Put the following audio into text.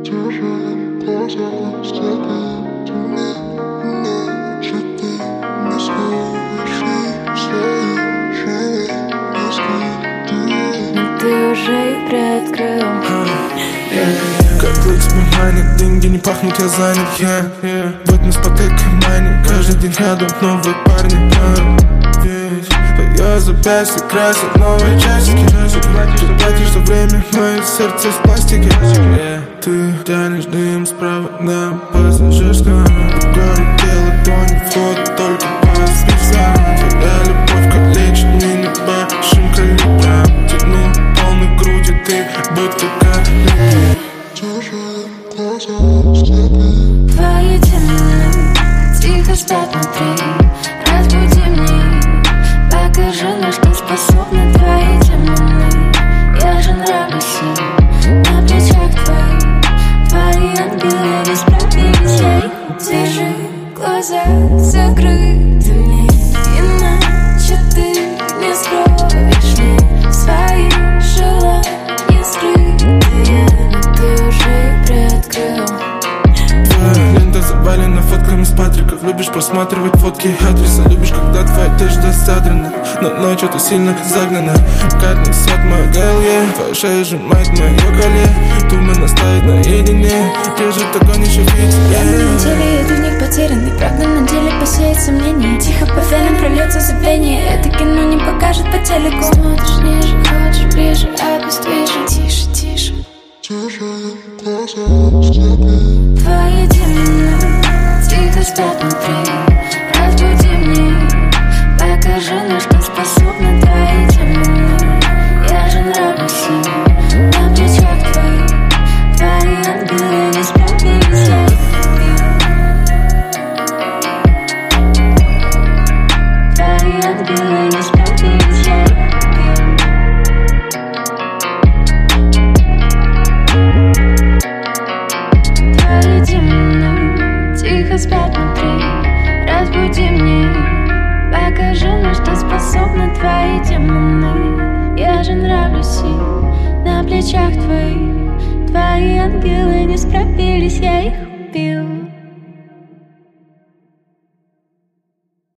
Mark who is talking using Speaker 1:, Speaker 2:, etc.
Speaker 1: Ты уже их приоткрыл.
Speaker 2: Как лучше внимание, деньги не пахнут, я занят. Вот мы с потой кармане, каждый день рядом новые парни. Твое запястье красит новые часики. Ты платишь за время, мое сердце из пластики. Ты тянешь дым справа на пассажирском. В городе ладони, вход только по списам. Твоя любовь калечит меня большим калибром. Тяну полной грудью, ты будто калибр.
Speaker 1: Твои темные тихо спят внутри. Разбуди меня, покажи, на что способны твои темные. Я же нравлюсь им на плечах твоих. Твои ангелы бесправились, я их держи. Глаза закрытыми, иначе ты не скроешь мне свои желания скрытые. Но ты уже их приоткрыл.
Speaker 2: Твоя лента завалена фотками с Патриков. Любишь просматривать фотки и адреса. Любишь, когда твоя одежда задрана, но ночью ты сильно загнана. Карный сад мой гель, твоя шея сжимает мое коле. Туман оставит наедине, держит огонь еще видеть.
Speaker 1: Я на неделе иду в них потерянный. Правда на деле посеет сомнения. Тихо по венам прольется забвение. Это кино не покажет по телеку. Смотришь ниже, хочешь ближе, обездвижен. Тише, тише. Твои демоны тихо спят внутри. Разбуди меня, покажи, на что способны твои демоны. Я же нравлюсь им на плечах твоих. Твои ангелы не справились, я их убил. Твои ангелы не справились, я их убил. Твои демоны тихо спят внутри. Разбуди меня, покажи, на что способны твои демоны. Я же нравлюсь им на плечах твоих. Твои ангелы не справились, я их убил.